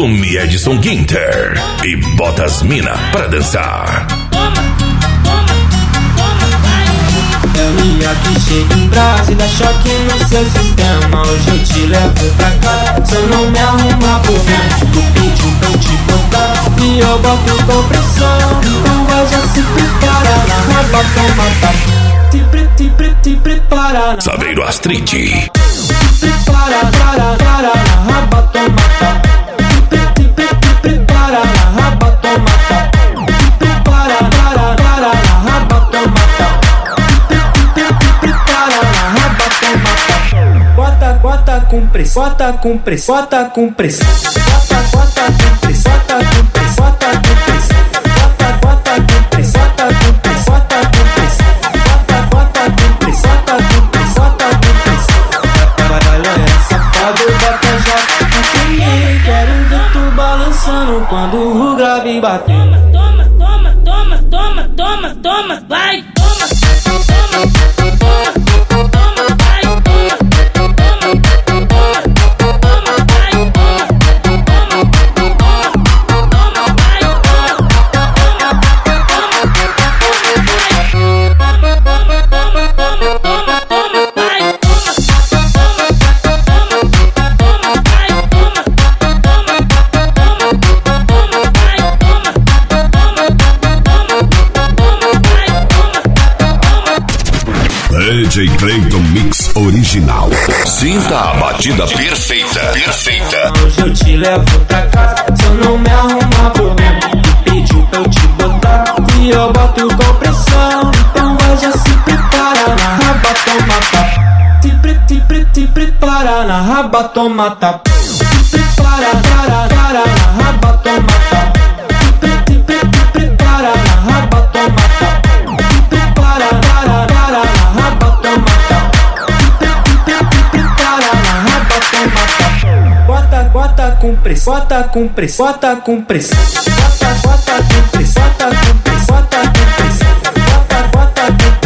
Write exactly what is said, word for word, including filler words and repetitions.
Chame Edson Guinter e bota as mina pra dançar. Eu ia que chega em brasa e dá choque no seu sistema. Hoje eu te levo pra cá, se eu não me arrumar por dentro. Tu pediu pra eu te botar e eu boto com pressão. Então vai já se prepara na raba pra matar. Te pre, te pre, te prepara na Saveiro Astrid. Te prepara, para, para na raba pra matar. Te pre, te pre, te prepara na raba pra matar. Te prepara, para, para na raba pra matar. Bota, bota com pressão, bota com pressão, bota com pressão, bota, bota com pressão, bota com pressão, bota com pressão, bota, bota com pressão, bota com pressão, bota com pressão, bota, bota com pressão, bota com pressão, bota com pressão. Vai, é safado, bota já no comigo. Quero ver tu balançando quando o grave bater. Toma, toma, toma, toma, toma, toma, vai, toma, toma, toma. D J Clayton Mix Original. Sinta a batida perfeita, perfeita. Hoje eu te levo pra casa, se eu não me arrumar problema. Tu pediu pra eu te botar e eu boto com pressão. Então vai já se prepara na raba pra matar. Te pre, te pre, te prepara na raba pra matar. Te prepara, para, para na raba pra matar. Te pre, te pre, te prepara na raba pra matar. Te prepara, para, para na raba pra matar. Te pre, te pre, te prepara na raba pra matar. Bota, bota com pressão, bota com pressão, bota com pressão, bota, bota com pressão, bota com pressão, bota com pressão, bota, bota com